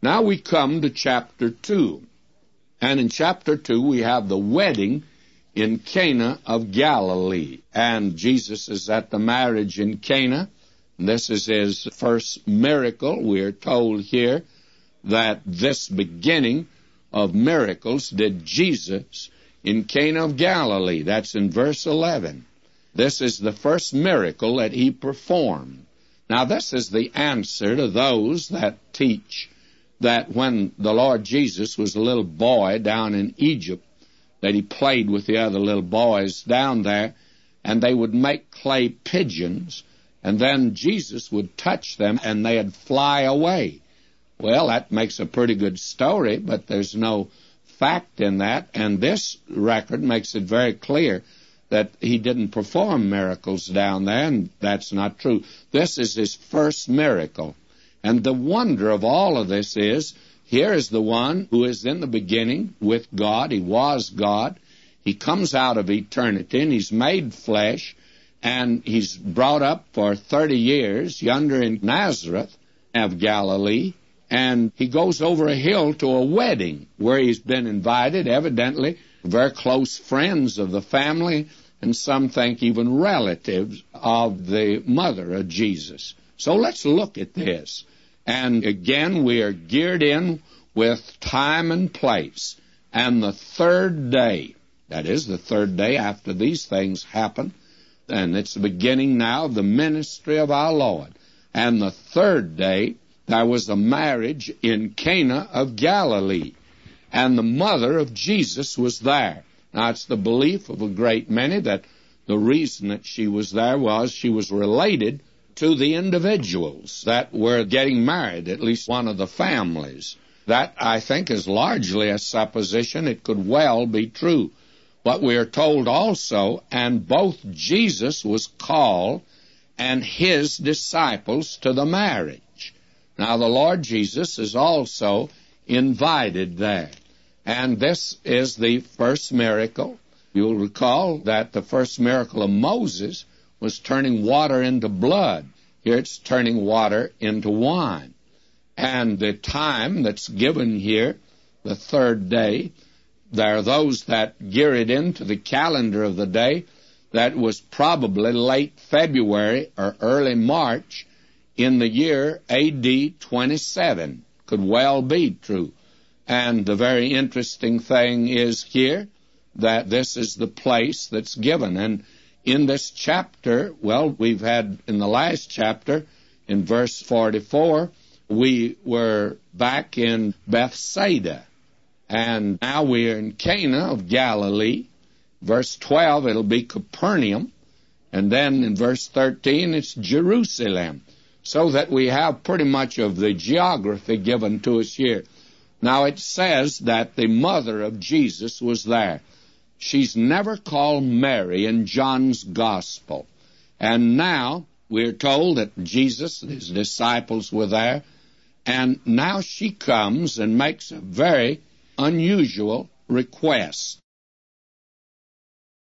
Now we come to chapter 2. And in chapter 2 we have the wedding in Cana of Galilee. And Jesus is at the marriage in Cana. This is his first miracle. We are told here that this beginning of miracles did Jesus in Cana of Galilee. That's in verse 11. This is the first miracle that he performed. Now, this is the answer to those that teach that when the Lord Jesus was a little boy down in Egypt, that he played with the other little boys down there, and they would make clay pigeons, and then Jesus would touch them, and they'd fly away. Well, that makes a pretty good story, but there's no fact in that, and this record makes it very clear that he didn't perform miracles down there, and that's not true. This is his first miracle. And the wonder of all of this is, here is the one who is in the beginning with God. He was God. He comes out of eternity, and he's made flesh, and he's brought up for 30 years yonder in Nazareth of Galilee, and he goes over a hill to a wedding where he's been invited, evidently very close friends of the family, and some think even relatives of the mother of Jesus. So let's look at this. And again, we are geared in with time and place. And the third day, that is the third day after these things happen, and it's the beginning now of the ministry of our Lord. And the third day, there was a marriage in Cana of Galilee, and the mother of Jesus was there. Now, it's the belief of a great many that the reason that she was there was she was related to the individuals that were getting married, at least one of the families. That, I think, is largely a supposition. It could well be true. But we are told also, and both Jesus was called and his disciples to the marriage. Now, the Lord Jesus is also invited there. And this is the first miracle. You'll recall that the first miracle of Moses was turning water into blood. Here it's turning water into wine. And the time that's given here, the third day, there are those that gear it into the calendar of the day that was probably late February or early March in the year A.D. 27. Could well be true. And the very interesting thing is here that this is the place that's given. And in this chapter, well, we've had in the last chapter, in verse 44, we were back in Bethsaida. And now we're in Cana of Galilee. Verse 12, it'll be Capernaum. And then in verse 13, it's Jerusalem. So that we have pretty much of the geography given to us here. Now it says that the mother of Jesus was there. She's never called Mary in John's Gospel. And now we're told that Jesus and his disciples were there. And now she comes and makes a very unusual request.